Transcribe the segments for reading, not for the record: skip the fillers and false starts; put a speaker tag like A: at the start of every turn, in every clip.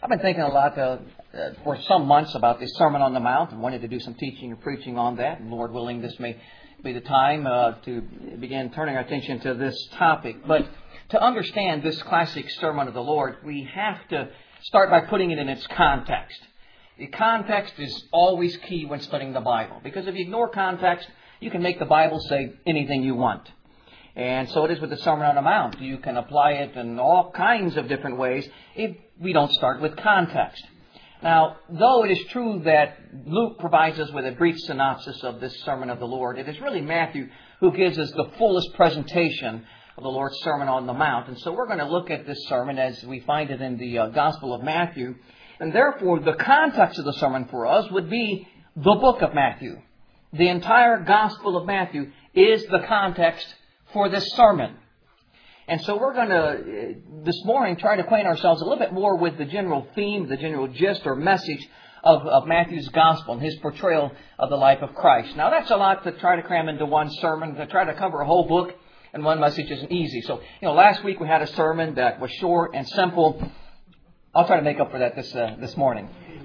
A: I've been thinking a lot for some months about this Sermon on the Mount and wanted to do some teaching and preaching on that. And Lord willing, this may be the time to begin turning our attention to this topic. But to understand this classic Sermon of the Lord, we have to start by putting it in its context. The context is always key when studying the Bible. Because if you ignore context, you can make the Bible say anything you want. And so it is with the Sermon on the Mount. You can apply it in all kinds of different ways if we don't start with context. Now, though it is true that Luke provides us with a brief synopsis of this Sermon of the Lord, it is really Matthew who gives us the fullest presentation of the Lord's Sermon on the Mount. And so we're going to look at this sermon as we find it in the Gospel of Matthew. And therefore, the context of the sermon for us would be the book of Matthew. The entire Gospel of Matthew is the context for this sermon. And so we're going to, this morning, try to acquaint ourselves a little bit more with the general theme, the general gist or message of Matthew's Gospel and his portrayal of the life of Christ. Now, that's a lot to try to cram into one sermon. To try to cover a whole book in one message isn't easy. So, last week we had a sermon that was short and simple. I'll try to make up for that this morning.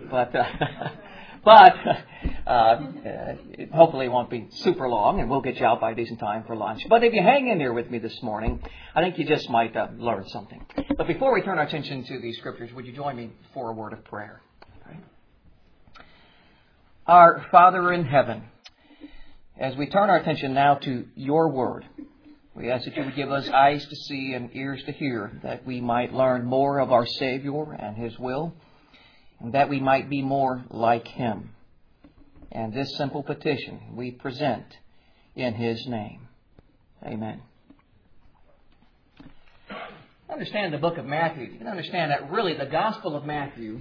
A: But hopefully it won't be super long, and we'll get you out by a decent time for lunch. But if you hang in here with me this morning, I think you just might learn something. But before we turn our attention to these scriptures, would you join me for a word of prayer? Right. Our Father in heaven, as we turn our attention now to your word, we ask that you would give us eyes to see and ears to hear, that we might learn more of our Savior and His will, and that we might be more like Him. And this simple petition we present in His name. Amen. Understand the book of Matthew. You can understand that really the Gospel of Matthew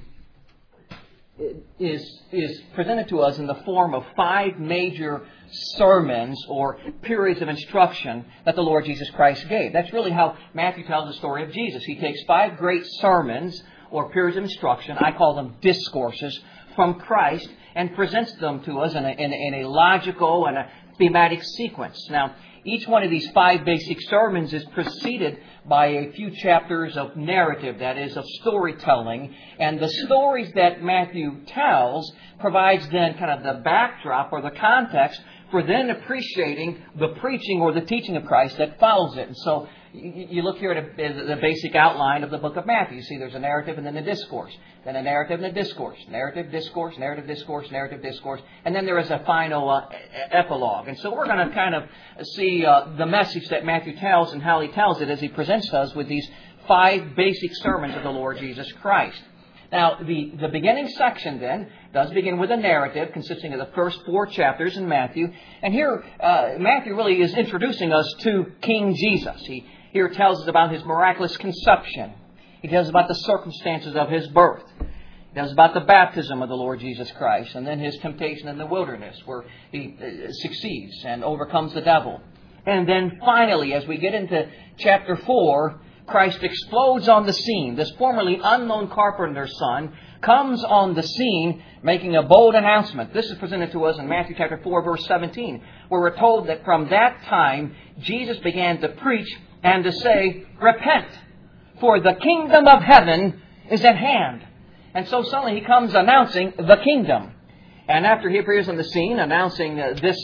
A: is presented to us in the form of 5 major sermons or periods of instruction that the Lord Jesus Christ gave. That's really how Matthew tells the story of Jesus. He takes 5 great sermons or periods of instruction, I call them discourses, from Christ and presents them to us in a logical and a thematic sequence. Now, each one of these 5 basic sermons is preceded by a few chapters of narrative, that is, of storytelling. And the stories that Matthew tells provides then kind of the backdrop or the context for then appreciating the preaching or the teaching of Christ that follows it. And so you look here at the basic outline of the book of Matthew. You see there's a narrative and then a discourse. Then a narrative and a discourse. Narrative, discourse, narrative, discourse, narrative, discourse. And then there is a final epilogue. And so we're going to kind of see the message that Matthew tells and how he tells it as he presents us with these 5 basic sermons of the Lord Jesus Christ. Now, the beginning section then does begin with a narrative consisting of the first 4 chapters in Matthew. And here, Matthew really is introducing us to King Jesus. He here tells us about His miraculous conception. He tells us about the circumstances of His birth. He tells us about the baptism of the Lord Jesus Christ. And then His temptation in the wilderness, where He succeeds and overcomes the devil. And then finally, as we get into chapter 4, Christ explodes on the scene. This formerly unknown carpenter's son comes on the scene making a bold announcement. This is presented to us in Matthew chapter 4, verse 17, where we're told that from that time, Jesus began to preach and to say, "Repent, for the kingdom of heaven is at hand." And so suddenly He comes announcing the kingdom. And after He appears on the scene announcing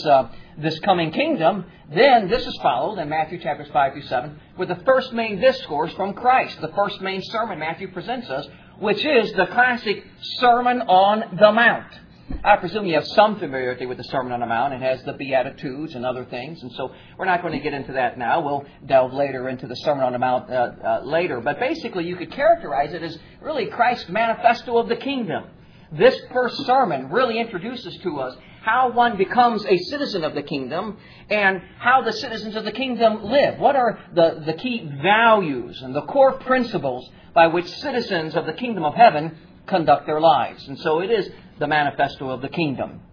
A: this coming kingdom, then this is followed in Matthew chapters 5 through 7 with the first main discourse from Christ, the first main sermon Matthew presents us, which is the classic Sermon on the Mount. I presume you have some familiarity with the Sermon on the Mount. It has the Beatitudes and other things, and so we're not going to get into that now. We'll delve later into the Sermon on the Mount later. But basically, you could characterize it as really Christ's manifesto of the kingdom. This first sermon really introduces to us how one becomes a citizen of the kingdom and how the citizens of the kingdom live. What are the key values and the core principles by which citizens of the kingdom of heaven conduct their lives? And so it is the manifesto of the kingdom.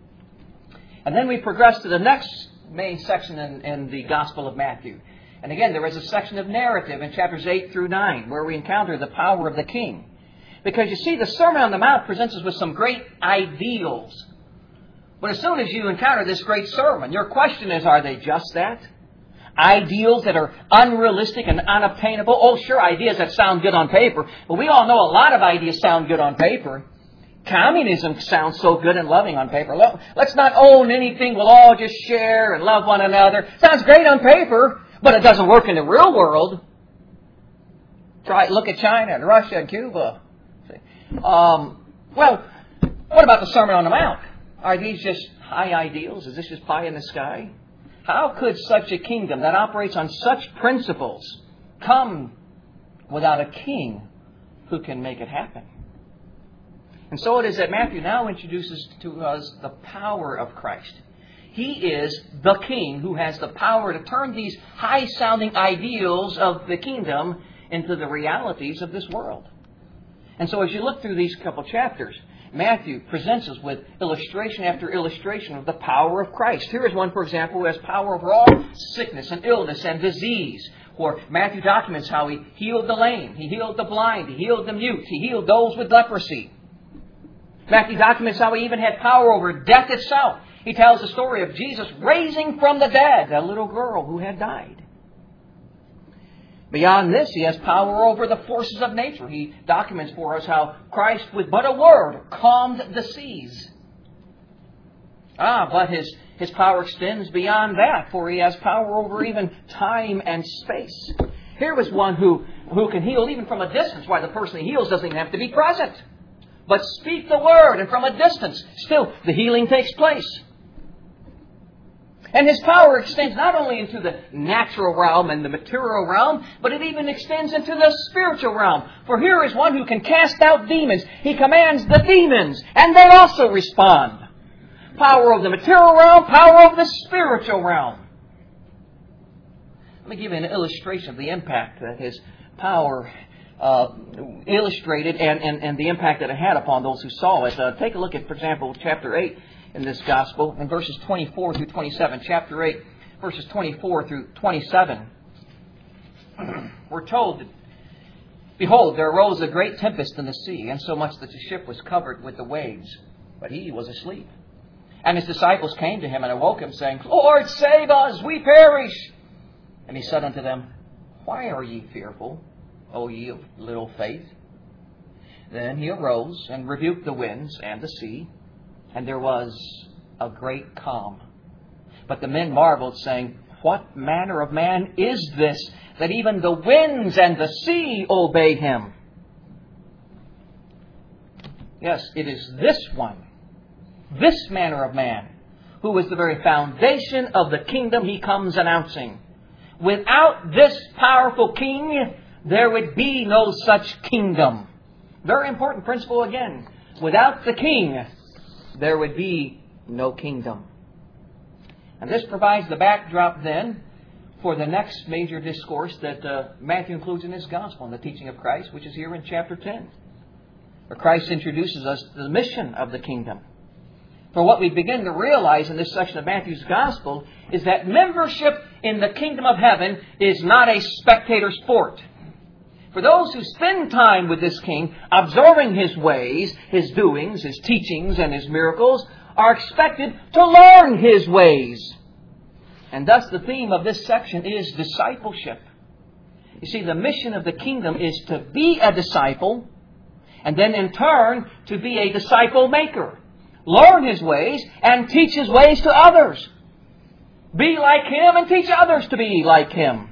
A: And then we progress to the next main section in the Gospel of Matthew. And again, there is a section of narrative in chapters 8 through 9 where we encounter the power of the king. Because you see, the Sermon on the Mount presents us with some great ideals. But as soon as you encounter this great sermon, your question is, are they just that? ideals that are unrealistic and unattainable. Oh, sure, ideas that sound good on paper. But we all know a lot of ideas sound good on paper. Communism sounds so good and loving on paper. Let's not own anything. We'll all just share and love one another. Sounds great on paper, but it doesn't work in the real world. Look at China and Russia and Cuba. Well, what about the Sermon on the Mount? Are these just high ideals? Is this just pie in the sky? How could such a kingdom that operates on such principles come without a king who can make it happen? And so it is that Matthew now introduces to us the power of Christ. He is the king who has the power to turn these high-sounding ideals of the kingdom into the realities of this world. And so as you look through these couple chapters, Matthew presents us with illustration after illustration of the power of Christ. Here is one, for example, who has power over all sickness and illness and disease. Or Matthew documents how He healed the lame, He healed the blind, He healed the mute, He healed those with leprosy. Matthew documents how He even had power over death itself. He tells the story of Jesus raising from the dead a little girl who had died. Beyond this, He has power over the forces of nature. He documents for us how Christ, with but a word, calmed the seas. But His power extends beyond that, for He has power over even time and space. Here was one who can heal even from a distance. Why, the person He heals doesn't even have to be present. But speak the word, and from a distance, still the healing takes place. And His power extends not only into the natural realm and the material realm, but it even extends into the spiritual realm. For here is one who can cast out demons. He commands the demons, and they also respond. Power of the material realm, power of the spiritual realm. Let me give you an illustration of the impact that His power illustrated and the impact that it had upon those who saw it. Take a look at, for example, chapter 8 in this Gospel, in verses 24 through 27. Chapter 8, verses 24 through 27. We're told that, behold, there arose a great tempest in the sea, and so much that the ship was covered with the waves. But He was asleep. And His disciples came to Him and awoke Him, saying, Lord, save us, we perish. And He said unto them, Why are ye fearful, O ye of little faith? Then He arose and rebuked the winds and the sea, and there was a great calm. But the men marveled, saying, What manner of man is this, that even the winds and the sea obey Him? Yes, it is this one, this manner of man, who is the very foundation of the kingdom He comes announcing. Without this powerful king, there would be no such kingdom. Very important principle again. Without the king, there would be no kingdom. And this provides the backdrop then for the next major discourse that Matthew includes in his Gospel, in the teaching of Christ, which is here in chapter 10. Where Christ introduces us to the mission of the kingdom. For what we begin to realize in this section of Matthew's Gospel is that membership in the kingdom of heaven is not a spectator sport. For those who spend time with this King, observing His ways, His doings, His teachings, and His miracles, are expected to learn His ways. And thus the theme of this section is discipleship. You see, the mission of the kingdom is to be a disciple, and then in turn to be a disciple maker. Learn His ways and teach His ways to others. Be like Him and teach others to be like Him.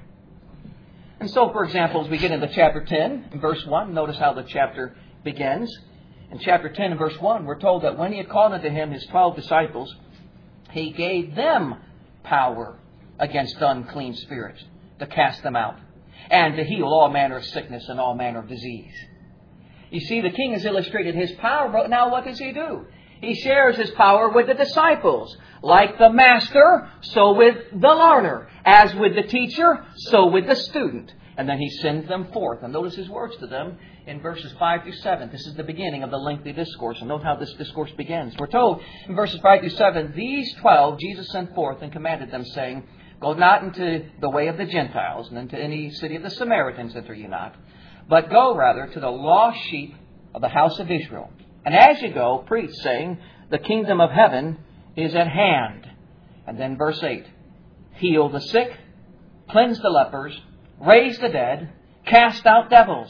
A: And so, for example, as we get into chapter 10, in verse 1, notice how the chapter begins. In chapter 10, in verse 1, we're told that when He had called unto Him His 12 disciples, He gave them power against unclean spirits, to cast them out, and to heal all manner of sickness and all manner of disease. You see, the King has illustrated His power, but now what does He do? He shares His power with the disciples. Like the master, so with the learner. As with the teacher, so with the student. And then He sends them forth. And notice His words to them in verses 5 through 7. This is the beginning of the lengthy discourse. And note how this discourse begins. We're told in verses 5 through 7, These 12 Jesus sent forth and commanded them, saying, Go not into the way of the Gentiles, and into any city of the Samaritans enter ye not. But go rather to the lost sheep of the house of Israel. And as you go, preach, saying, The kingdom of heaven is at hand. And then verse 8, Heal the sick, cleanse the lepers, raise the dead, cast out devils.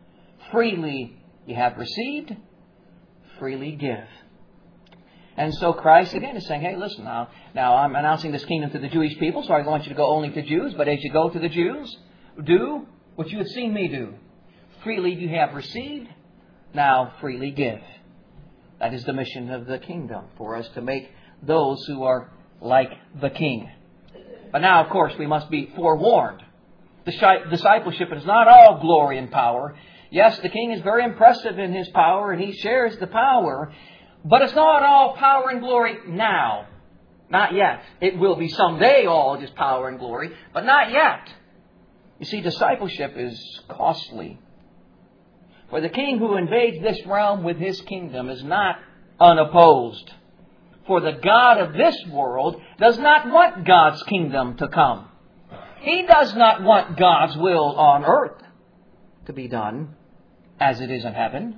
A: Freely you have received, freely give. And so Christ again is saying, hey, listen now I'm announcing this kingdom to the Jewish people, so I want you to go only to Jews. But as you go to the Jews, do what you have seen me do. Freely you have received, now freely give. That is the mission of the kingdom, for us to make those who are like the King. But now, of course, we must be forewarned. Discipleship is not all glory and power. Yes, the King is very impressive in His power, and He shares the power. But it's not all power and glory now. Not yet. It will be someday all just power and glory, but not yet. You see, discipleship is costly. For the King who invades this realm with His kingdom is not unopposed. For the God of this world does not want God's kingdom to come. He does not want God's will on earth to be done as it is in heaven.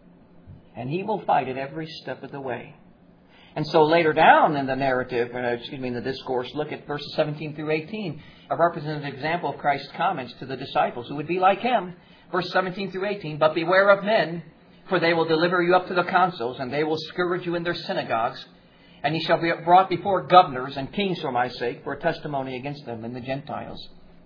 A: And He will fight it every step of the way. And so later down in the narrative, in the discourse, look at verses 17 through 18, a representative example of Christ's comments to the disciples who would be like Him. Verse 17 through 18, but beware of men, for they will deliver you up to the councils, and they will scourge you in their synagogues. And ye shall be brought before governors and kings for my sake, for a testimony against them and the Gentiles.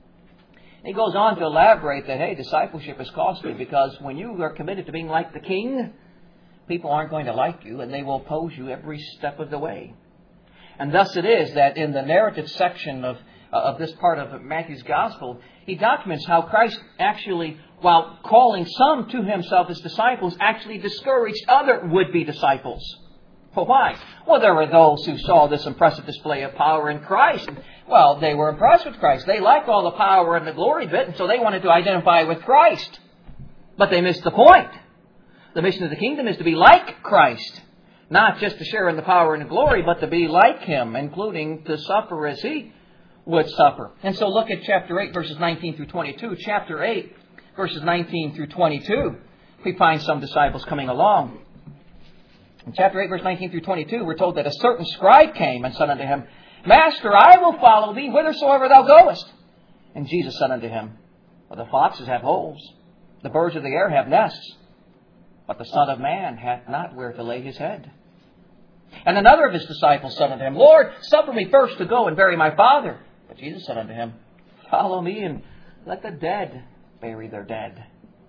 A: He goes on to elaborate that, hey, discipleship is costly, because when you are committed to being like the King, people aren't going to like you, and they will oppose you every step of the way. And thus it is that in the narrative section of this part of Matthew's Gospel, he documents how Christ actually, while calling some to Himself as disciples, actually discouraged other would-be disciples. Well, why? Well, there were those who saw this impressive display of power in Christ. Well, they were impressed with Christ. They liked all the power and the glory bit, and so they wanted to identify with Christ. But they missed the point. The mission of the kingdom is to be like Christ. Not just to share in the power and the glory, but to be like Him, including to suffer as He would suffer. And so look at chapter 8, verses 19 through 22. Chapter 8, verses 19 through 22. We find some disciples coming along. In chapter 8, verse 19 through 22, we're told that a certain scribe came and said unto Him, Master, I will follow Thee whithersoever Thou goest. And Jesus said unto him, well, the foxes have holes, the birds of the air have nests, but the Son of Man hath not where to lay His head. And another of His disciples said unto Him, Lord, suffer me first to go and bury my father. But Jesus said unto him, Follow me, and let the dead bury their dead.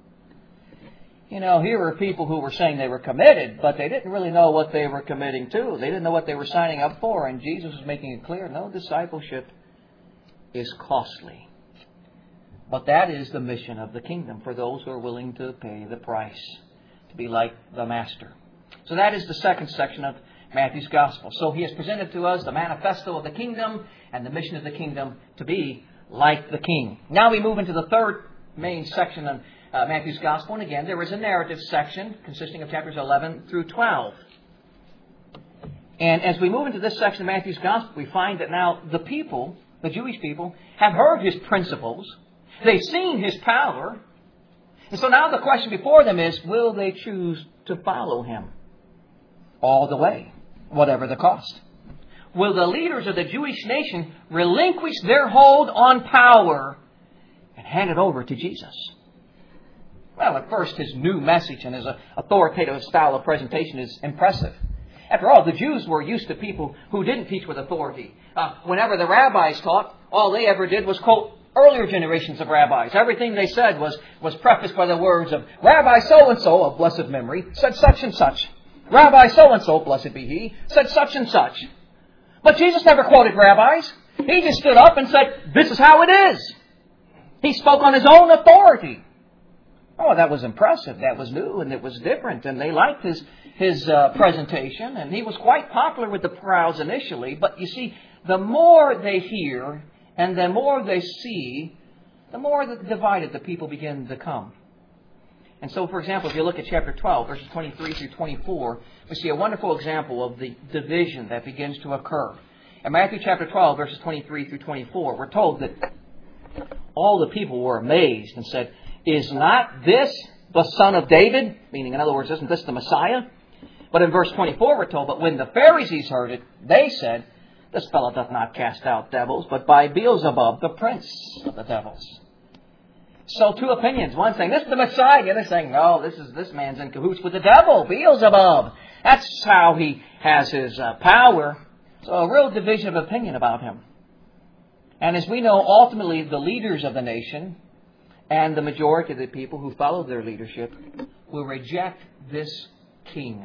A: You know, here were people who were saying they were committed, but they didn't really know what they were committing to. They didn't know what they were signing up for. And Jesus was making it clear, no, discipleship is costly. But that is the mission of the kingdom for those who are willing to pay the price, to be like the Master. So that is the second section of Matthew's Gospel. So He has presented to us the manifesto of the kingdom and the mission of the kingdom to be like the King. Now we move into the third main section of Matthew's Gospel. And again, there is a narrative section consisting of chapters 11 through 12. And as we move into this section of Matthew's Gospel, we find that now the people, the Jewish people, have heard His principles. They've seen His power. And so now the question before them is, will they choose to follow Him all the way, whatever the cost? Will the leaders of the Jewish nation relinquish their hold on power and hand it over to Jesus? Well, at first, His new message and His authoritative style of presentation is impressive. After all, the Jews were used to people who didn't teach with authority. Whenever the rabbis taught, all they ever did was quote earlier generations of rabbis. Everything they said was prefaced by the words of Rabbi so-and-so of blessed memory said such and such. Rabbi so-and-so, blessed be he, said such and such. But Jesus never quoted rabbis. He just stood up and said, this is how it is. He spoke on His own authority. Oh, that was impressive. That was new and it was different. And they liked his presentation. And He was quite popular with the crowds initially. But you see, the more they hear and the more they see, the more divided the people begin to become. And so, for example, if you look at chapter 12, verses 23 through 24, we see a wonderful example of the division that begins to occur. In Matthew chapter 12, verses 23 through 24, we're told that all the people were amazed and said, is not this the son of David? Meaning, in other words, isn't this the Messiah? But in verse 24, we're told, but when the Pharisees heard it, they said, This fellow doth not cast out devils, but by Beelzebub, the prince of the devils. So two opinions. One saying, this is the Messiah. The other saying, no, this man's in cahoots with the devil, Beelzebub. That's how he has his power. So a real division of opinion about him. And as we know, ultimately the leaders of the nation and the majority of the people who follow their leadership will reject this king.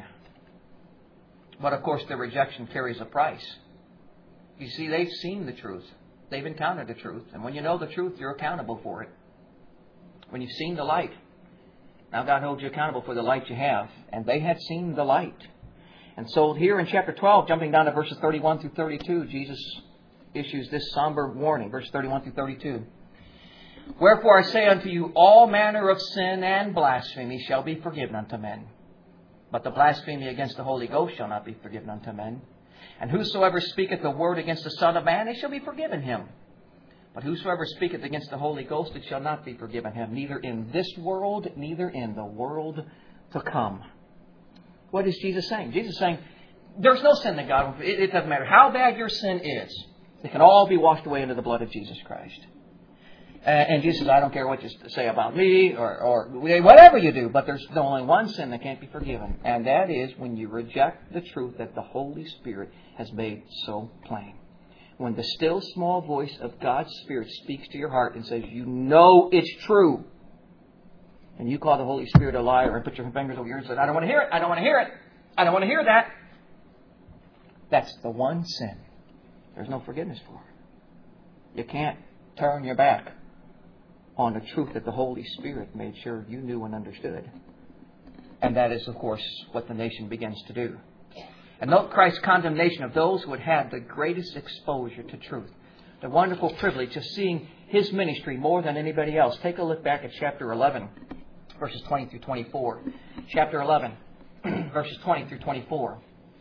A: But of course their rejection carries a price. You see, they've seen the truth. They've encountered the truth. And when you know the truth, you're accountable for it. When you've seen the light, now God holds you accountable for the light you have. And they had seen the light. And so here in chapter 12, jumping down to verses 31 through 32, Jesus issues this somber warning, verse 31 through 32. Wherefore I say unto you, all manner of sin and blasphemy shall be forgiven unto men. But the blasphemy against the Holy Ghost shall not be forgiven unto men. And whosoever speaketh the word against the Son of Man, it shall be forgiven him. But whosoever speaketh against the Holy Ghost, it shall not be forgiven him, neither in this world, neither in the world to come. What is Jesus saying? Jesus is saying, there's no sin that God won't forgive. It doesn't matter how bad your sin is. It can all be washed away into the blood of Jesus Christ. And Jesus says, I don't care what you say about me or whatever you do, but there's only one sin that can't be forgiven. And that is when you reject the truth that the Holy Spirit has made so plain. When the still small voice of God's Spirit speaks to your heart and says, you know it's true. And you call the Holy Spirit a liar and put your fingers over your ears and say, I don't want to hear it. I don't want to hear it. I don't want to hear that. That's the one sin there's no forgiveness for. You can't turn your back on the truth that the Holy Spirit made sure you knew and understood. And that is, of course, what the nation begins to do. And note Christ's condemnation of those who had had the greatest exposure to truth. The wonderful privilege of seeing His ministry more than anybody else. Take a look back at chapter 11, verses 20 through 24. Chapter 11, verses 20 through 24.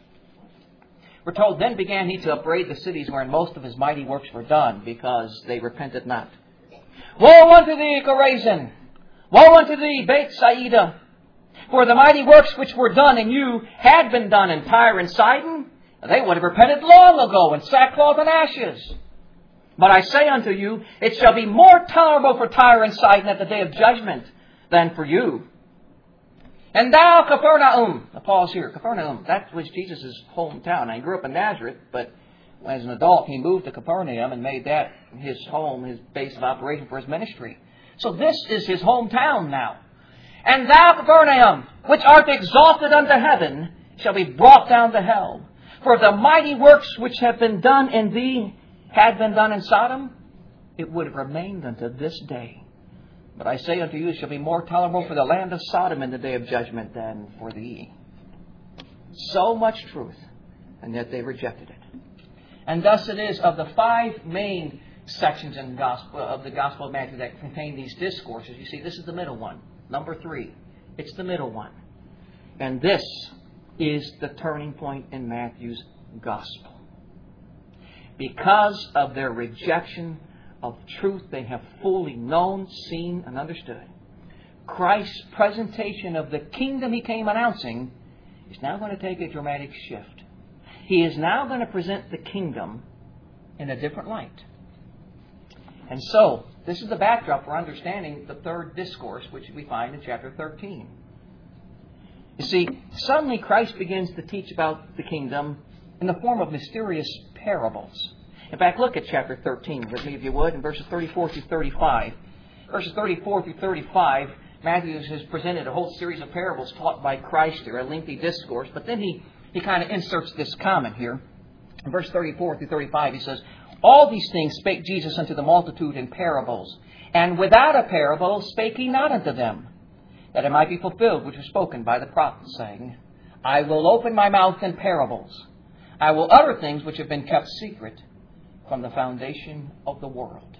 A: We're told, then began he to upbraid the cities wherein most of his mighty works were done, because they repented not. Woe unto thee, Chorazin! Woe unto thee, Bethsaida! For the mighty works which were done in you had been done in Tyre and Sidon, they would have repented long ago in sackcloth and ashes. But I say unto you, it shall be more tolerable for Tyre and Sidon at the day of judgment than for you. And thou, Capernaum, now pause here, Capernaum, that was Jesus' hometown. Now, he grew up in Nazareth, but as an adult, he moved to Capernaum and made that his home, his base of operation for his ministry. So this is his hometown now. And thou, Capernaum, which art exalted unto heaven, shall be brought down to hell. For if the mighty works which have been done in thee had been done in Sodom, it would have remained unto this day. But I say unto you, it shall be more tolerable for the land of Sodom in the day of judgment than for thee. So much truth, and yet they rejected it. And thus it is of the 5 main sections in the Gospel of Matthew that contain these discourses. You see, this is the middle one. Number 3. It's the middle one. And this is the turning point in Matthew's Gospel. Because of their rejection of truth they have fully known, seen, and understood, Christ's presentation of the kingdom He came announcing is now going to take a dramatic shift. He is now going to present the kingdom in a different light. And so, this is the backdrop for understanding the third discourse, which we find in chapter 13. You see, suddenly Christ begins to teach about the kingdom in the form of mysterious parables. In fact, look at chapter 13 with me, if you would, in verses 34 through 35. Verses 34 through 35, Matthew has presented a whole series of parables taught by Christ here, a lengthy discourse, but then he kind of inserts this comment here. In verse 34 through 35, he says, all these things spake Jesus unto the multitude in parables, and without a parable spake He not unto them, that it might be fulfilled which was spoken by the prophet, saying, I will open my mouth in parables. I will utter things which have been kept secret from the foundation of the world.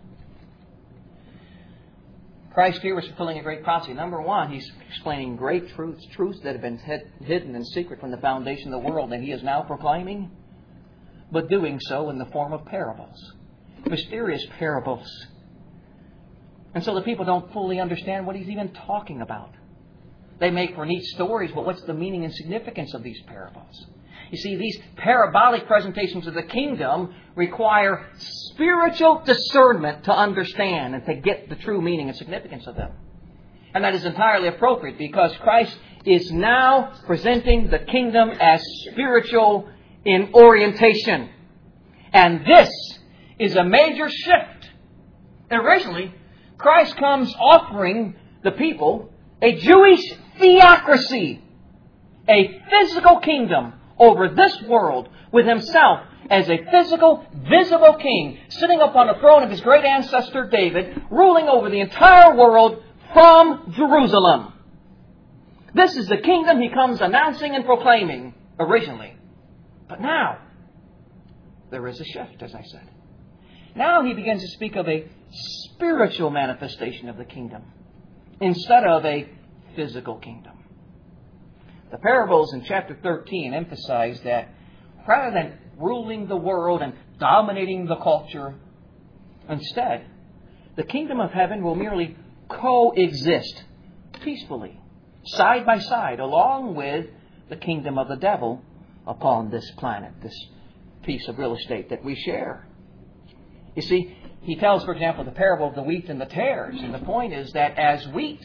A: Christ here was fulfilling a great prophecy. Number 1, He's explaining great truths that have been hidden in secret from the foundation of the world, and He is now proclaiming, but doing so in the form of parables. Mysterious parables. And so the people don't fully understand what He's even talking about. They make for neat stories, but what's the meaning and significance of these parables? You see, these parabolic presentations of the kingdom require spiritual discernment to understand and to get the true meaning and significance of them. And that is entirely appropriate because Christ is now presenting the kingdom as spiritual in orientation. And this is a major shift. Originally, Christ comes offering the people a Jewish theocracy, a physical kingdom over this world with Himself as a physical, visible king, sitting upon the throne of His great ancestor David, ruling over the entire world from Jerusalem. This is the kingdom He comes announcing and proclaiming originally. But now, there is a shift, as I said. Now He begins to speak of a spiritual manifestation of the kingdom instead of a physical kingdom. The parables in chapter 13 emphasize that rather than ruling the world and dominating the culture, instead, the kingdom of heaven will merely coexist peacefully, side by side, along with the kingdom of the devil upon this planet, this piece of real estate that we share. You see, He tells, for example, the parable of the wheat and the tares. And the point is that as wheat,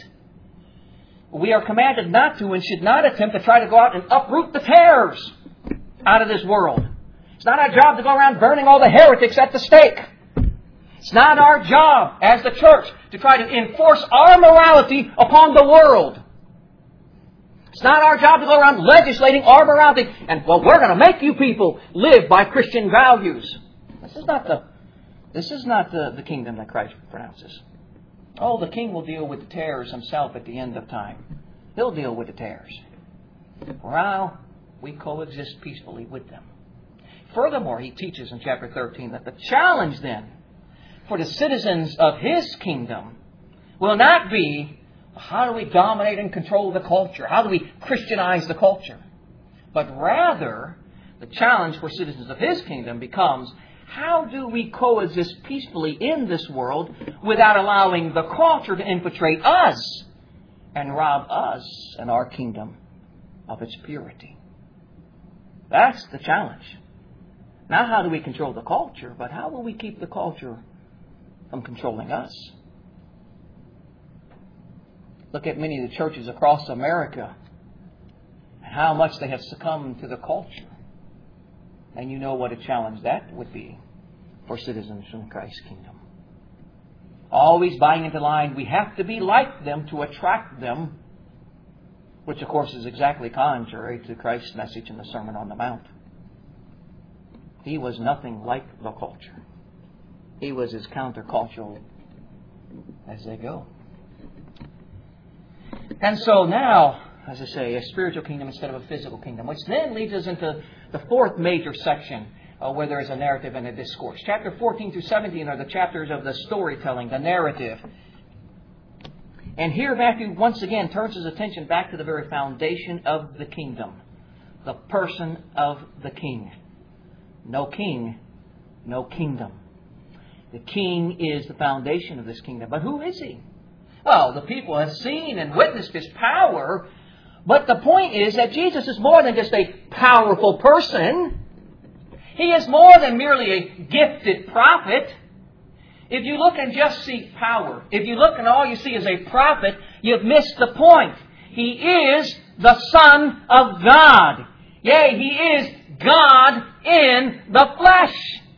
A: we are commanded not to and should not attempt to try to go out and uproot the tares out of this world. It's not our job to go around burning all the heretics at the stake. It's not our job as the church to try to enforce our morality upon the world. It's not our job to go around legislating our morality and, well, we're going to make you people live by Christian values. This is not the kingdom that Christ pronounces. Oh, the king will deal with the tares himself at the end of time. He'll deal with the tares. While we coexist peacefully with them. Furthermore, He teaches in chapter 13 that the challenge then for the citizens of His kingdom will not be, how do we dominate and control the culture? How do we Christianize the culture? But rather, the challenge for citizens of His kingdom becomes, how do we coexist peacefully in this world without allowing the culture to infiltrate us and rob us and our kingdom of its purity? That's the challenge. Not how do we control the culture, but how will we keep the culture from controlling us? Look at many of the churches across America and how much they have succumbed to the culture. And you know what a challenge that would be for citizens from Christ's kingdom. Always buying into line, we have to be like them to attract them, which of course is exactly contrary to Christ's message in the Sermon on the Mount. He was nothing like the culture. He was as countercultural as they go. And so now, as I say, a spiritual kingdom instead of a physical kingdom, which then leads us into the fourth major section where there is a narrative and a discourse. Chapter 14 through 17 are the chapters of the storytelling, the narrative. And here Matthew once again turns his attention back to the very foundation of the kingdom, the person of the king. No king, no kingdom. The king is the foundation of this kingdom. But who is He? Well, the people have seen and witnessed His power. But the point is that Jesus is more than just a powerful person. He is more than merely a gifted prophet. If you look and just see power, if you look and all you see is a prophet, you've missed the point. He is the Son of God. Yea, He is God in the flesh.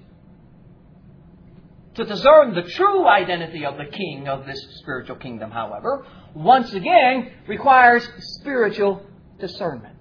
A: To discern the true identity of the king of this spiritual kingdom, however, once again requires spiritual discernment.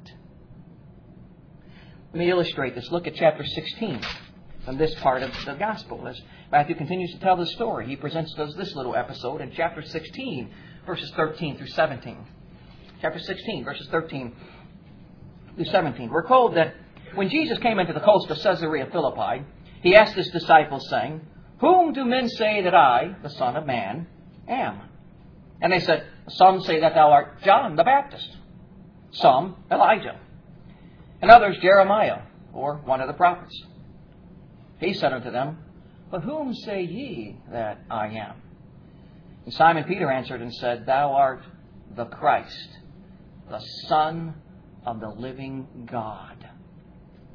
A: Let me illustrate this. Look at chapter 16 from this part of the gospel. As Matthew continues to tell the story, he presents us this little episode in chapter 16, verses 13 through 17. Chapter 16, verses 13 through 17. We're told that when Jesus came into the coast of Caesarea Philippi, He asked His disciples, saying, "Whom do men say that I, the Son of Man, am?" And they said, "Some say that thou art John the Baptist, some Elijah, and others Jeremiah, or one of the prophets." He said unto them, "But whom say ye that I am?" And Simon Peter answered and said, "Thou art the Christ, the Son of the living God."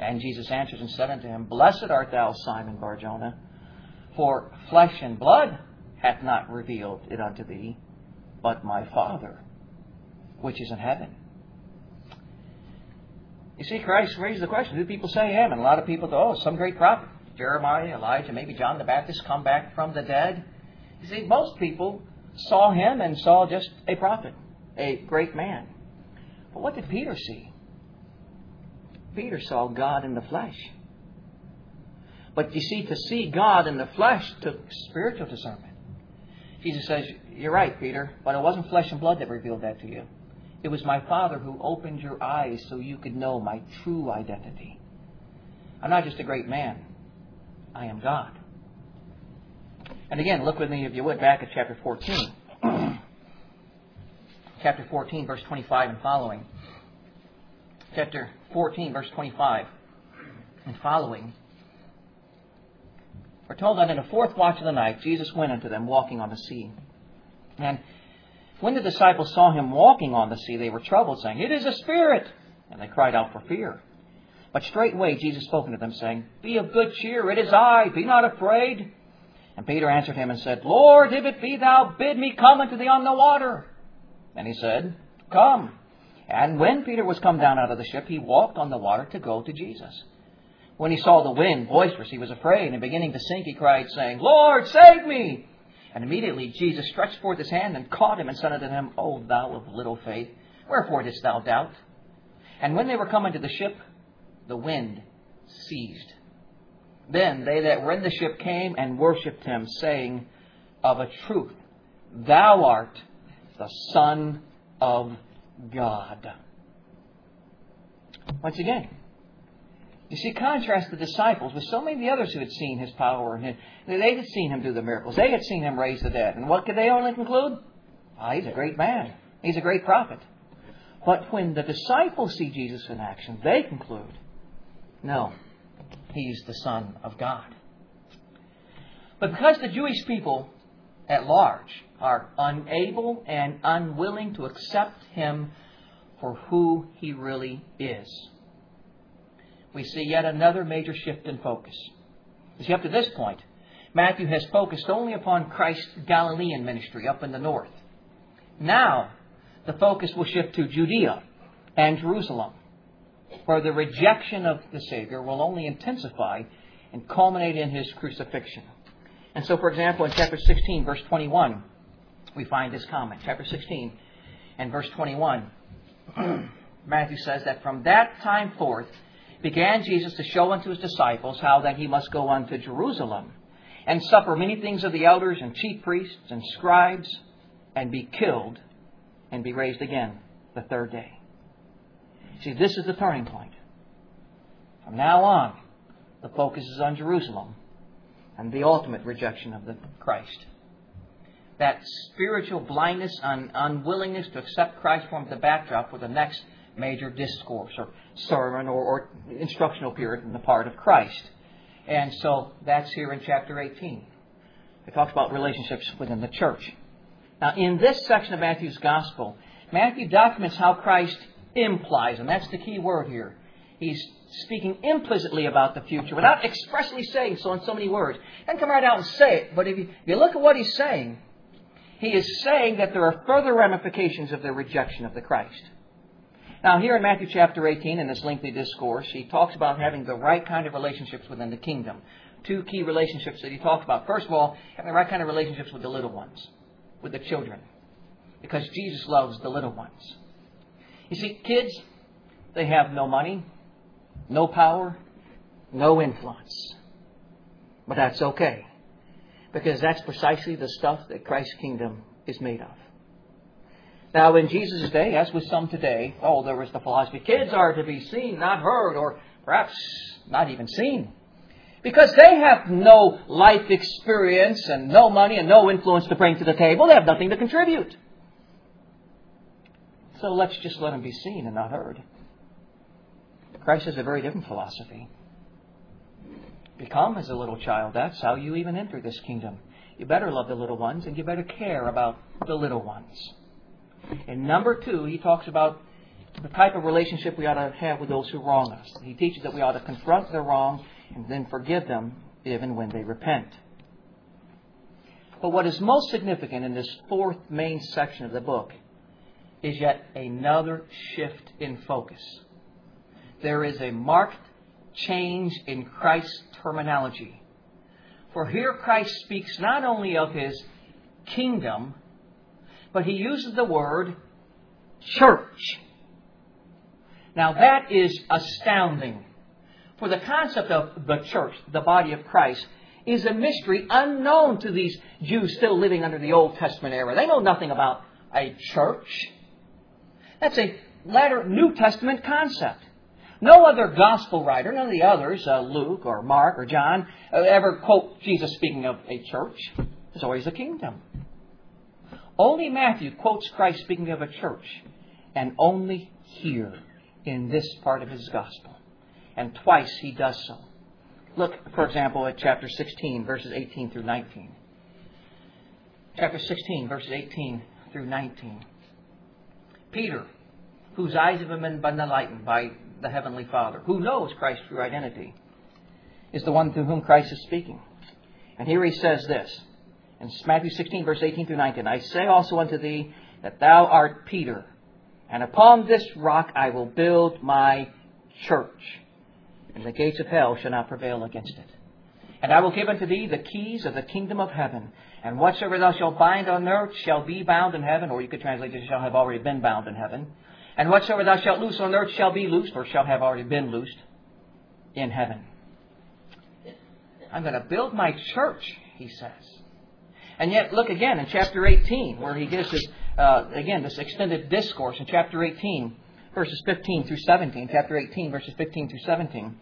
A: And Jesus answered and said unto him, Blessed art thou, Simon Bar-Jonah, for flesh and blood hath not revealed it unto thee, but my Father, which is in heaven. You see, Christ raised the question, who do people say I am? And a lot of people go, some great prophet. Jeremiah, Elijah, maybe John the Baptist come back from the dead. You see, most people saw him and saw just a prophet, a great man. But what did Peter see? Peter saw God in the flesh. But you see, to see God in the flesh took spiritual discernment. Jesus says, you're right, Peter, but it wasn't flesh and blood that revealed that to you. It was my Father who opened your eyes so you could know my true identity. I'm not just a great man. I am God. And again, look with me, if you would, back at chapter 14. Chapter 14, verse 25 and following. Chapter 14, verse 25 and following. We're told that in the fourth watch of the night, Jesus went unto them walking on the sea. And when the disciples saw him walking on the sea, they were troubled, saying, It is a spirit! And they cried out for fear. But straightway Jesus spoke unto them, saying, Be of good cheer, it is I, be not afraid. And Peter answered him and said, Lord, if it be thou, bid me come unto thee on the water. And he said, Come. And when Peter was come down out of the ship, he walked on the water to go to Jesus. When he saw the wind boisterous, he was afraid, and beginning to sink, he cried, saying, Lord, save me! And immediately Jesus stretched forth his hand and caught him, and said unto him, O thou of little faith, wherefore didst thou doubt? And when they were come into the ship, the wind ceased. Then they that were in the ship came and worshipped him, saying, Of a truth, thou art the Son of God. Once again, you see, contrast the disciples with so many of the others who had seen his power. And they had seen him do the miracles. They had seen him raise the dead. And what could they only conclude? He's a great man. He's a great prophet. But when the disciples see Jesus in action, they conclude, no, he's the Son of God. But because the Jewish people at large are unable and unwilling to accept him for who he really is, we see yet another major shift in focus. You see, up to this point, Matthew has focused only upon Christ's Galilean ministry up in the north. Now, the focus will shift to Judea and Jerusalem, where the rejection of the Savior will only intensify and culminate in his crucifixion. And so, for example, in chapter 16, verse 21, we find this comment. Chapter 16 and verse 21, Matthew says that from that time forth began Jesus to show unto his disciples how that he must go unto Jerusalem and suffer many things of the elders and chief priests and scribes and be killed and be raised again the third day. See, this is the turning point. From now on, the focus is on Jerusalem and the ultimate rejection of the Christ. That spiritual blindness and unwillingness to accept Christ forms the backdrop for the next major discourse or sermon or instructional period on the part of Christ. And so that's here in chapter 18. It talks about relationships within the church. Now, in this section of Matthew's Gospel, Matthew documents how Christ implies, and that's the key word here. He's speaking implicitly about the future without expressly saying so in so many words. He doesn't come right out and say it, but if you look at what he's saying, he is saying that there are further ramifications of their rejection of the Christ. Now, here in Matthew chapter 18, in this lengthy discourse, he talks about having the right kind of relationships within the kingdom. Two key relationships that he talks about. First of all, having the right kind of relationships with the little ones, with the children, because Jesus loves the little ones. You see, kids, they have no money, no power, no influence. But that's okay, because that's precisely the stuff that Christ's kingdom is made of. Now, in Jesus' day, as with some today, there was the philosophy, kids are to be seen, not heard, or perhaps not even seen. Because they have no life experience and no money and no influence to bring to the table. They have nothing to contribute. So let's just let them be seen and not heard. Christ has a very different philosophy. Become as a little child. That's how you even enter this kingdom. You better love the little ones and you better care about the little ones. In number 2, he talks about the type of relationship we ought to have with those who wrong us. He teaches that we ought to confront their wrong and then forgive them even when they repent. But what is most significant in this fourth main section of the book is yet another shift in focus. There is a marked change in Christ's terminology. For here Christ speaks not only of His kingdom, but He uses the word church. Now that is astounding. For the concept of the church, the body of Christ, is a mystery unknown to these Jews still living under the Old Testament era. They know nothing about a church. That's a latter New Testament concept. No other gospel writer, none of the others, Luke or Mark or John, ever quote Jesus speaking of a church. There's always a kingdom. Only Matthew quotes Christ speaking of a church, and only here in this part of his gospel. And twice he does so. Look, for example, at chapter 16, verses 18 through 19. Chapter 16, verses 18 through 19. Peter, whose eyes have been enlightened by the Heavenly Father, who knows Christ's true identity, is the one through whom Christ is speaking. And here he says this, in Matthew 16, verse 18 through 19, I say also unto thee that thou art Peter, and upon this rock I will build my church, and the gates of hell shall not prevail against it. And I will give unto thee the keys of the kingdom of heaven, and whatsoever thou shalt bind on earth shall be bound in heaven, or you could translate it, shall have already been bound in heaven. And whatsoever thou shalt loose on earth shall be loosed, or shall have already been loosed in heaven. I'm going to build my church, he says. And yet, look again in chapter 18, where he gives this, this extended discourse in chapter 18, verses 15 through 17. Chapter 18, verses 15 through 17.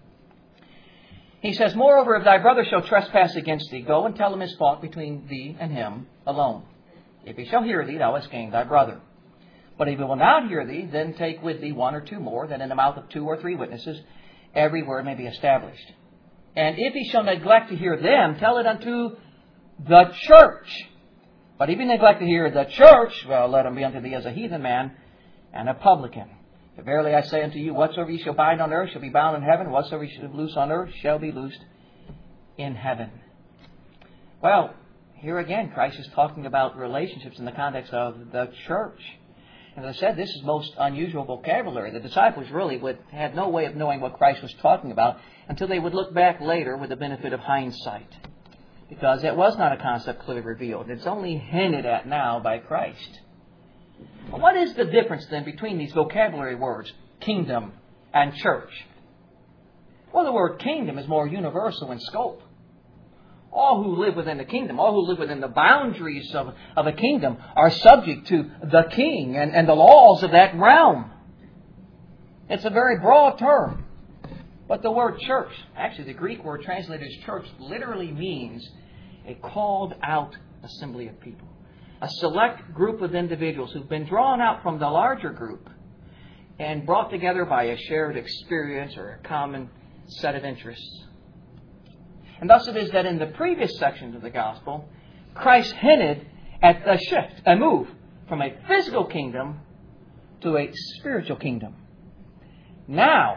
A: He says, Moreover, if thy brother shall trespass against thee, go and tell him his fault between thee and him alone. If he shall hear thee, thou hast gained thy brother. But if he will not hear thee, then take with thee one or two more, that in the mouth of 2 or 3 witnesses every word may be established. And if he shall neglect to hear them, tell it unto the church. But if he neglect to hear the church, well, let him be unto thee as a heathen man and a publican. For verily I say unto you, whatsoever ye shall bind on earth shall be bound in heaven, whatsoever ye shall loose on earth shall be loosed in heaven. Well, here again, Christ is talking about relationships in the context of the church. As I said, this is most unusual vocabulary. The disciples really had no way of knowing what Christ was talking about until they would look back later with the benefit of hindsight. Because it was not a concept clearly revealed. It's only hinted at now by Christ. Well, what is the difference then between these vocabulary words, kingdom and church? Well, the word kingdom is more universal in scope. All who live within the kingdom, all who live within the boundaries of a kingdom are subject to the king and the laws of that realm. It's a very broad term. But the word church, actually the Greek word translated as church, literally means a called out assembly of people. A select group of individuals who've been drawn out from the larger group and brought together by a shared experience or a common set of interests. And thus it is that in the previous sections of the Gospel, Christ hinted at a shift, a move from a physical kingdom to a spiritual kingdom. Now,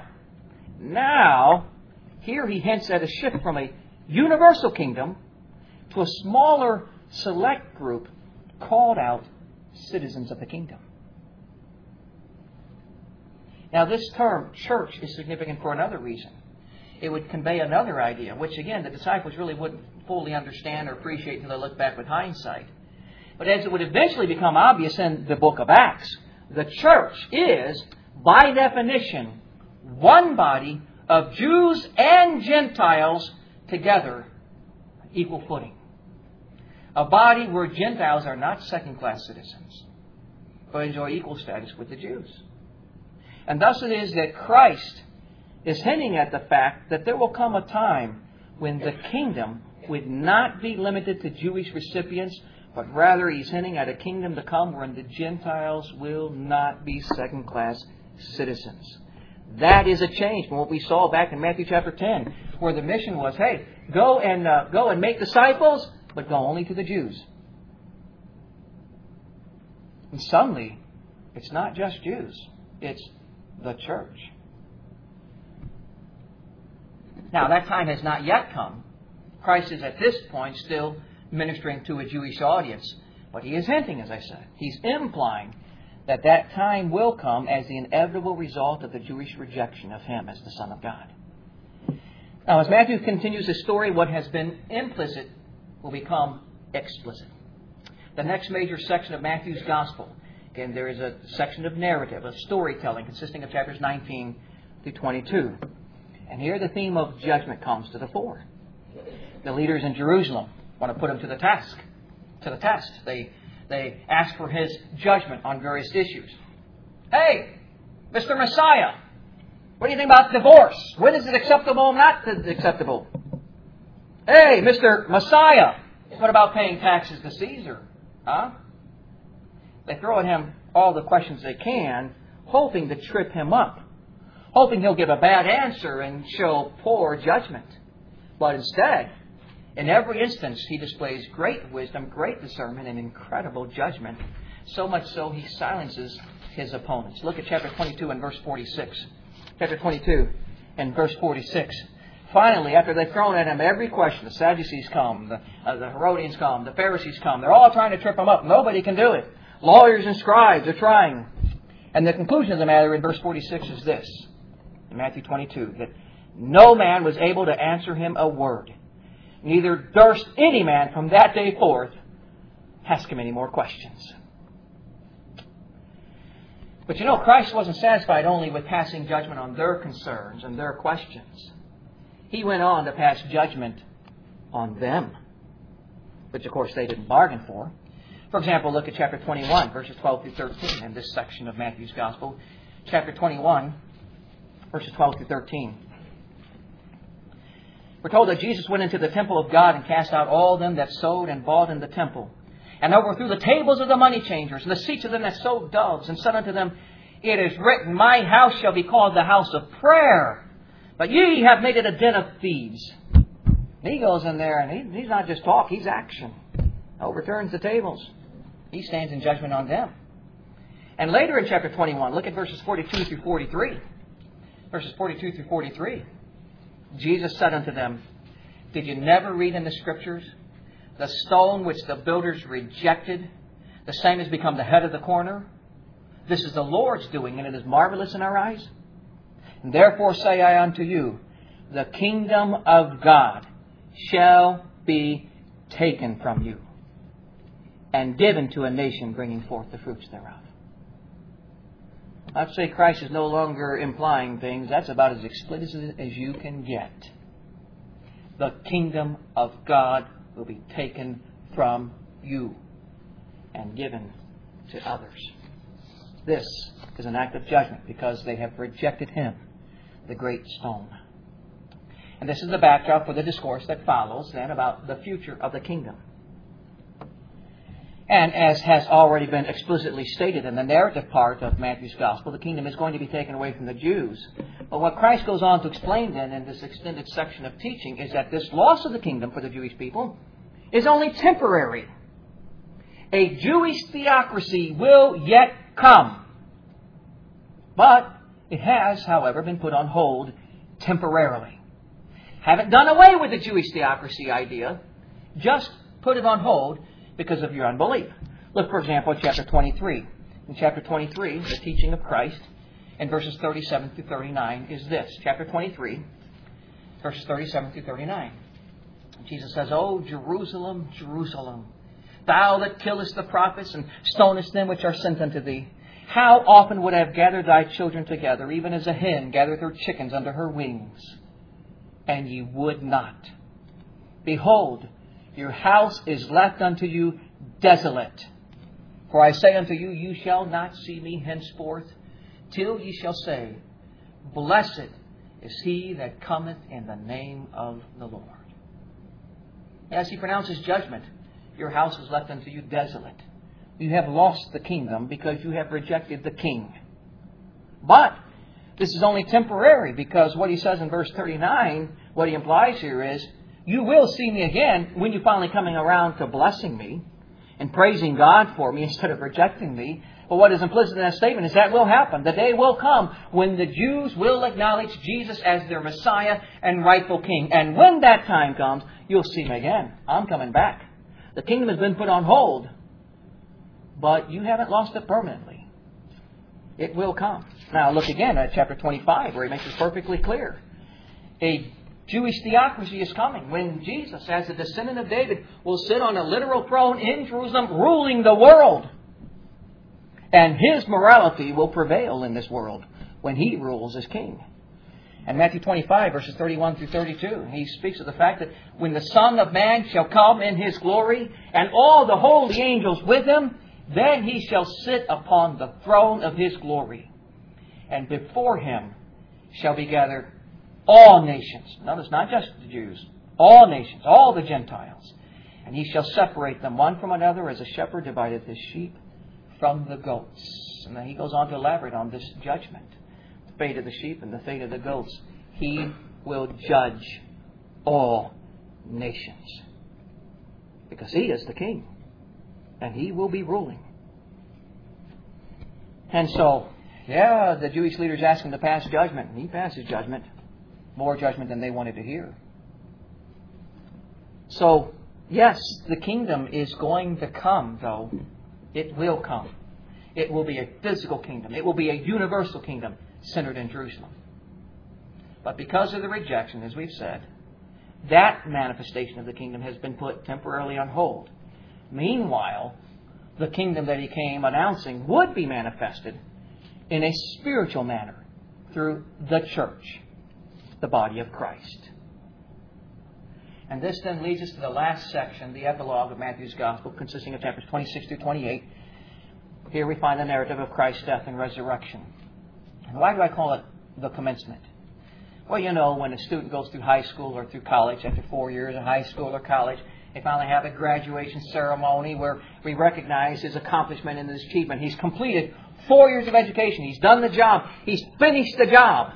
A: here he hints at a shift from a universal kingdom to a smaller select group called out citizens of the kingdom. Now this term, church, is significant for another reason. It would convey another idea, which again the disciples really wouldn't fully understand or appreciate until they look back with hindsight. But as it would eventually become obvious in the book of Acts, the church is, by definition, one body of Jews and Gentiles together, equal footing. A body where Gentiles are not second-class citizens, but enjoy equal status with the Jews. And thus it is that Christ is hinting at the fact that there will come a time when the kingdom would not be limited to Jewish recipients, but rather he's hinting at a kingdom to come wherein the Gentiles will not be second-class citizens. That is a change from what we saw back in Matthew chapter 10, where the mission was, hey, go and make disciples, but go only to the Jews. And suddenly, it's not just Jews. It's the church. Now, that time has not yet come. Christ is at this point still ministering to a Jewish audience. But He is hinting, as I said. He's implying that that time will come as the inevitable result of the Jewish rejection of Him as the Son of God. Now, as Matthew continues his story, what has been implicit will become explicit. The next major section of Matthew's Gospel, again, there is a section of narrative, of storytelling, consisting of chapters 19 through 22. And here the theme of judgment comes to the fore. The leaders in Jerusalem want to put Him to the test. They ask for His judgment on various issues. Hey, Mr. Messiah, what do you think about divorce? When is it acceptable and not acceptable? Hey, Mr. Messiah, what about paying taxes to Caesar? Huh? They throw at Him all the questions they can, hoping to trip Him up, hoping He'll give a bad answer and show poor judgment. But instead, in every instance, He displays great wisdom, great discernment, and incredible judgment. So much so, He silences His opponents. Look at chapter 22 and verse 46. Chapter 22 and verse 46. Finally, after they've thrown at Him every question, the Sadducees come, the Herodians come, the Pharisees come. They're all trying to trip Him up. Nobody can do it. Lawyers and scribes are trying. And the conclusion of the matter in verse 46 is this, in Matthew 22, that no man was able to answer Him a word. Neither durst any man from that day forth ask Him any more questions. But you know, Christ wasn't satisfied only with passing judgment on their concerns and their questions. He went on to pass judgment on them, which of course they didn't bargain for. For example, look at chapter 21, verses 12 through 13 in this section of Matthew's Gospel. Chapter 21, verses 12 through 13. We're told that Jesus went into the temple of God and cast out all them that sowed and bought in the temple, and overthrew the tables of the money changers, and the seats of them that sold doves, and said unto them, It is written, My house shall be called the house of prayer, but ye have made it a den of thieves. And He goes in there, and he's not just talk, He's action. Overturns the tables. He stands in judgment on them. And later in chapter 21, look at verses 42 through 43. Verses 42 through 43. Jesus said unto them, Did you never read in the Scriptures, the stone which the builders rejected, the same has become the head of the corner? This is the Lord's doing, and it is marvelous in our eyes. And therefore say I unto you, the kingdom of God shall be taken from you, and given to a nation bringing forth the fruits thereof. I'd say Christ is no longer implying things. That's about as explicit as you can get. The kingdom of God will be taken from you and given to others. This is an act of judgment because they have rejected Him, the great stone. And this is the backdrop for the discourse that follows then about the future of the kingdom. And as has already been explicitly stated in the narrative part of Matthew's Gospel, the kingdom is going to be taken away from the Jews. But what Christ goes on to explain then in this extended section of teaching is that this loss of the kingdom for the Jewish people is only temporary. A Jewish theocracy will yet come. But it has, however, been put on hold temporarily. Haven't done away with the Jewish theocracy idea. Just put it on hold because of your unbelief. Look, for example, at chapter 23. In chapter 23, the teaching of Christ in verses 37 through 39 is this. Chapter 23, verses 37 through 39. Jesus says, O Jerusalem, Jerusalem, thou that killest the prophets and stonest them which are sent unto thee, how often would I have gathered thy children together, even as a hen gathereth her chickens under her wings, and ye would not. Behold, your house is left unto you desolate. For I say unto you, you shall not see me henceforth, till ye shall say, Blessed is he that cometh in the name of the Lord. As He pronounces judgment, your house is left unto you desolate. You have lost the kingdom because you have rejected the King. But this is only temporary, because what He says in verse 39, what He implies here is, you will see me again when you're finally coming around to blessing me and praising God for me instead of rejecting me. But what is implicit in that statement is that will happen. The day will come when the Jews will acknowledge Jesus as their Messiah and rightful King. And when that time comes, you'll see Him again. I'm coming back. The kingdom has been put on hold. But you haven't lost it permanently. It will come. Now look again at chapter 25 where He makes this perfectly clear. A Jewish theocracy is coming when Jesus, as the descendant of David, will sit on a literal throne in Jerusalem ruling the world. And His morality will prevail in this world when He rules as King. And Matthew 25, verses 31 through 32, He speaks of the fact that when the Son of Man shall come in His glory, and all the holy angels with Him, then He shall sit upon the throne of His glory. And before Him shall be gathered all nations. Notice, not just the Jews. All nations, all the Gentiles. And He shall separate them one from another as a shepherd divideth his sheep from the goats. And then He goes on to elaborate on this judgment. The fate of the sheep and the fate of the goats. He will judge all nations. Because He is the King. And He will be ruling. And so, the Jewish leaders asked Him to pass judgment. And He passes judgment. More judgment than they wanted to hear. So, yes, the kingdom is going to come, though. It will come. It will be a physical kingdom. It will be a universal kingdom centered in Jerusalem. But because of the rejection, as we've said, that manifestation of the kingdom has been put temporarily on hold. Meanwhile, the kingdom that He came announcing would be manifested in a spiritual manner through the church, the body of Christ. And this then leads us to the last section, the epilogue of Matthew's Gospel, consisting of chapters 26 through 28. Here we find the narrative of Christ's death and resurrection. And why do I call it the commencement? Well, you know, when a student goes through high school or through college, after 4 years of high school or college, they finally have a graduation ceremony where we recognize his accomplishment and his achievement. He's completed 4 years of education. He's done the job. He's finished the job.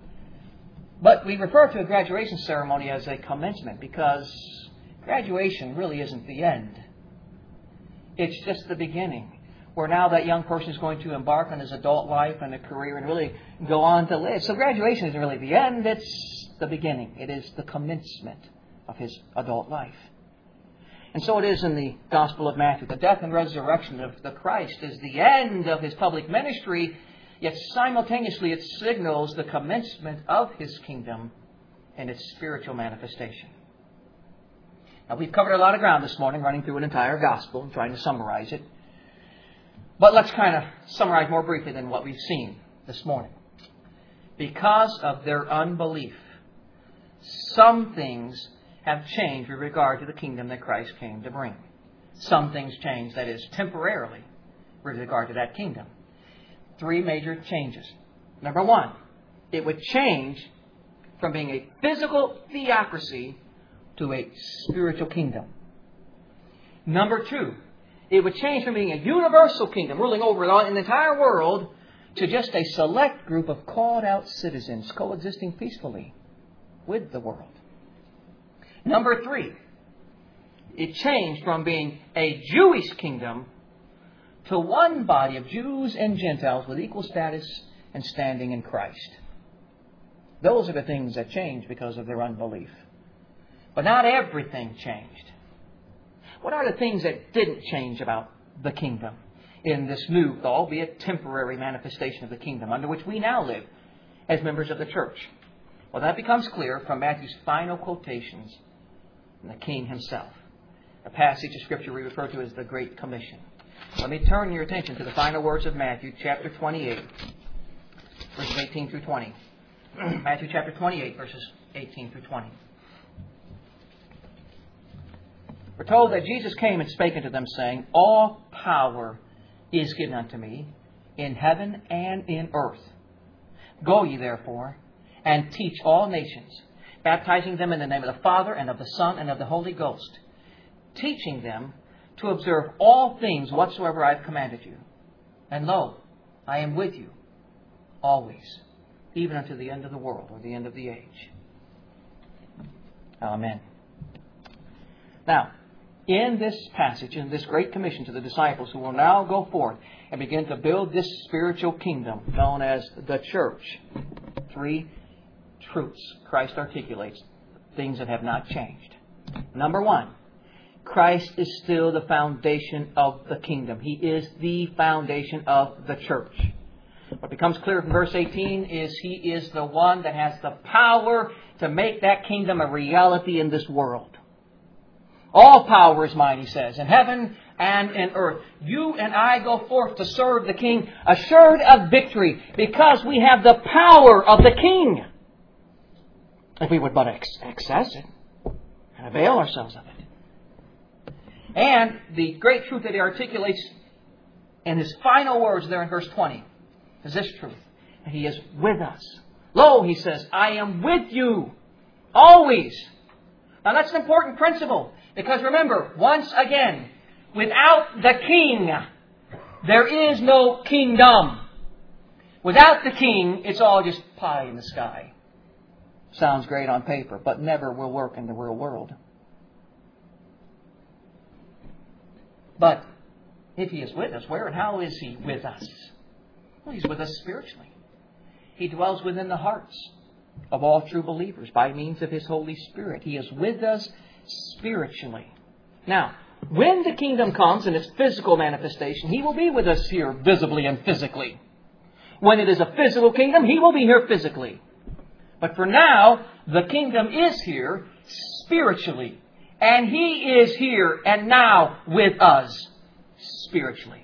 A: But we refer to a graduation ceremony as a commencement because graduation really isn't the end. It's just the beginning, where now that young person is going to embark on his adult life and a career and really go on to live. So graduation isn't really the end, it's the beginning. It is the commencement of his adult life. And so it is in the Gospel of Matthew. The death and resurrection of the Christ is the end of His public ministry, yet simultaneously it signals the commencement of His kingdom and its spiritual manifestation. Now, we've covered a lot of ground this morning, running through an entire Gospel and trying to summarize it. But let's kind of summarize more briefly than what we've seen this morning. Because of their unbelief, some things have changed with regard to the kingdom that Christ came to bring. Some things changed, that is, temporarily, with regard to that kingdom. 3 major changes. Number 1, it would change from being a physical theocracy to a spiritual kingdom. Number 2, it would change from being a universal kingdom ruling over the entire world to just a select group of called out citizens coexisting peacefully with the world. Number 3, it changed from being a Jewish kingdom to one body of Jews and Gentiles with equal status and standing in Christ. Those are the things that changed because of their unbelief. But not everything changed. What are the things that didn't change about the kingdom in this new, albeit temporary manifestation of the kingdom under which we now live as members of the church? Well, that becomes clear from Matthew's final quotations from the King Himself. A passage of Scripture we refer to as the Great Commission. Let me turn your attention to the final words of Matthew chapter 28, verses 18 through 20. Matthew chapter 28, verses 18 through 20. We're told that Jesus came and spake unto them, saying, All power is given unto me in heaven and in earth. Go ye therefore, and teach all nations, baptizing them in the name of the Father, and of the Son, and of the Holy Ghost, teaching them to observe all things whatsoever I have commanded you. And lo, I am with you always, even unto the end of the world, or the end of the age. Amen. Now, in this passage, in this great commission to the disciples who will now go forth and begin to build this spiritual kingdom known as the church. 3 truths Christ articulates, things that have not changed. Number 1, Christ is still the foundation of the kingdom. He is the foundation of the church. What becomes clear from verse 18 is He is the one that has the power to make that kingdom a reality in this world. All power is mine, He says, in heaven and in earth. You and I go forth to serve the King, assured of victory, because we have the power of the King. If we would but access it and avail ourselves of it. And the great truth that He articulates in His final words there in verse 20 is this truth. That He is with us. Lo, He says, I am with you always. Now that's an important principle. Because remember, once again, without the King, there is no kingdom. Without the King, it's all just pie in the sky. Sounds great on paper, but never will work in the real world. But if He is with us, where and how is He with us? Well, He's with us spiritually. He dwells within the hearts of all true believers by means of His Holy Spirit. He is with us spiritually. Now, when the kingdom comes in its physical manifestation, He will be with us here visibly and physically. When it is a physical kingdom, He will be here physically. But for now, the kingdom is here spiritually. And He is here and now with us spiritually.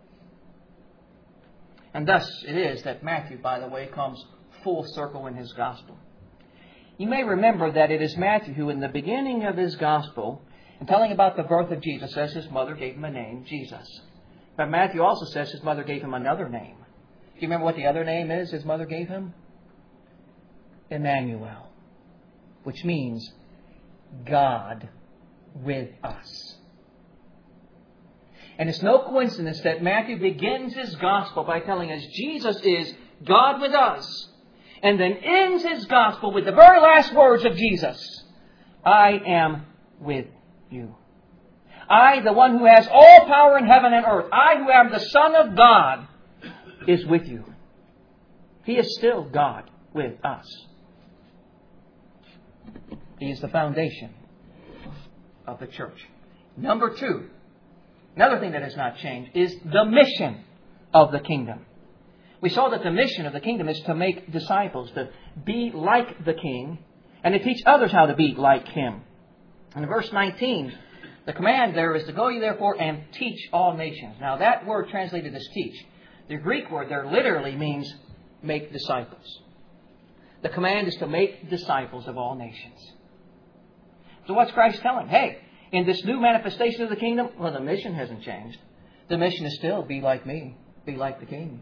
A: And thus it is that Matthew, by the way, comes full circle in his gospel. You may remember that it is Matthew who, in the beginning of his gospel, in telling about the birth of Jesus, says his mother gave Him a name, Jesus. But Matthew also says his mother gave Him another name. Do you remember what the other name is his mother gave Him? Emmanuel, which means God with us. And it's no coincidence that Matthew begins his gospel by telling us Jesus is God with us, and then ends his gospel with the very last words of Jesus. I am with you. I, the one who has all power in heaven and earth, I who am the Son of God, is with you. He is still God with us. He is the foundation of the church. Number 2, another thing that has not changed is the mission of the kingdom. We saw that the mission of the kingdom is to make disciples, to be like the King, and to teach others how to be like Him. And in verse 19, the command there is to go ye therefore and teach all nations. Now that word translated as teach, the Greek word there literally means make disciples. The command is to make disciples of all nations. So what's Christ telling? Hey, in this new manifestation of the kingdom, well, the mission hasn't changed. The mission is still be like me, be like the King.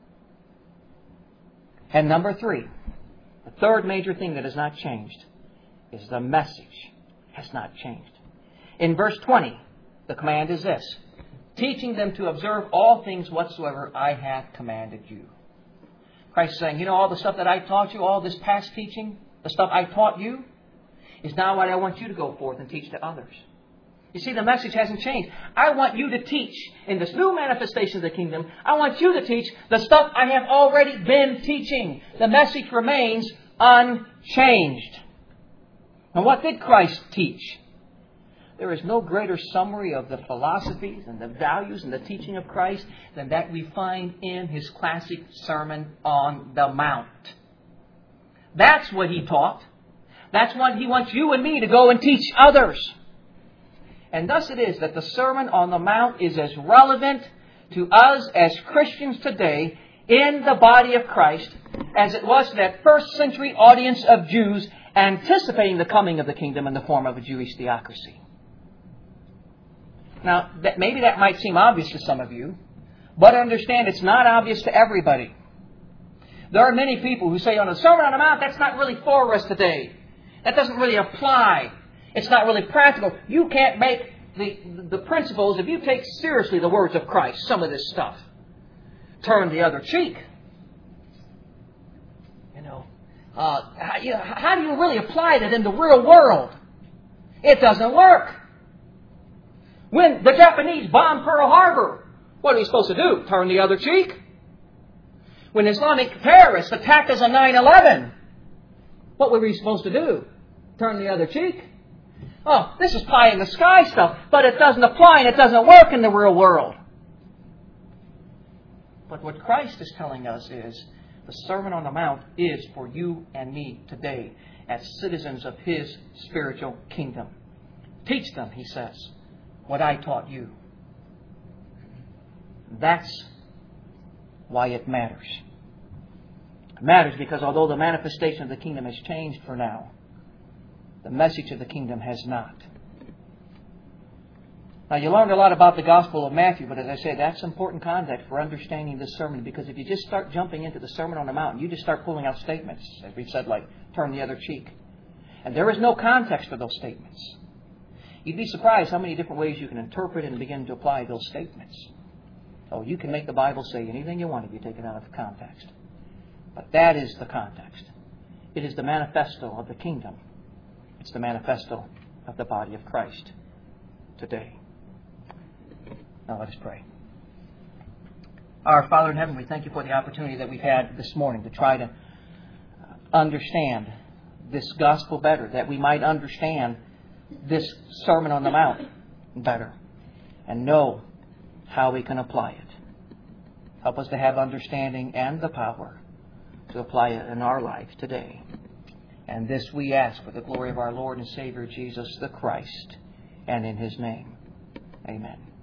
A: And number 3, the third major thing that has not changed is the message has not changed. In verse 20, the command is this: teaching them to observe all things whatsoever I have commanded you. Christ is saying, all the stuff that I taught you, all this past teaching, the stuff I taught you, is now what I want you to go forth and teach to others. You see, the message hasn't changed. I want you to teach in this new manifestation of the kingdom. I want you to teach the stuff I have already been teaching. The message remains unchanged. And what did Christ teach? There is no greater summary of the philosophies and the values and the teaching of Christ than that we find in His classic Sermon on the Mount. That's what He taught. That's what He wants you and me to go and teach others. And thus it is that the Sermon on the Mount is as relevant to us as Christians today in the body of Christ as it was to that first century audience of Jews anticipating the coming of the kingdom in the form of a Jewish theocracy. Now, maybe that might seem obvious to some of you, but understand it's not obvious to everybody. There are many people who say, on the Sermon on the Mount, that's not really for us today. That doesn't really apply. It's not really practical. You can't make the principles, if you take seriously the words of Christ, some of this stuff. Turn the other cheek. How do you really apply that in the real world? It doesn't work. When the Japanese bombed Pearl Harbor, what are we supposed to do? Turn the other cheek? When Islamic terrorists attacked us on 9/11, what were we supposed to do? Turn the other cheek? Oh, this is pie in the sky stuff, but it doesn't apply and it doesn't work in the real world. But what Christ is telling us is the Sermon on the Mount is for you and me today as citizens of His spiritual kingdom. Teach them, He says, what I taught you. That's why it matters. It matters because although the manifestation of the kingdom has changed for now, the message of the kingdom has not. Now, you learned a lot about the Gospel of Matthew, but as I say, that's important context for understanding this sermon, because if you just start jumping into the Sermon on the Mount, you just start pulling out statements, as we've said, like, turn the other cheek. And there is no context for those statements. You'd be surprised how many different ways you can interpret and begin to apply those statements. Oh, you can make the Bible say anything you want if you take it out of context. But that is the context. It is the manifesto of the kingdom. It's the manifesto of the body of Christ today. Now let us pray. Our Father in heaven, we thank You for the opportunity that we've had this morning to try to understand this gospel better, that we might understand this Sermon on the Mount better and know how we can apply it. Help us to have understanding and the power to apply it in our life today. And this we ask for the glory of our Lord and Savior Jesus the Christ, and in His name. Amen.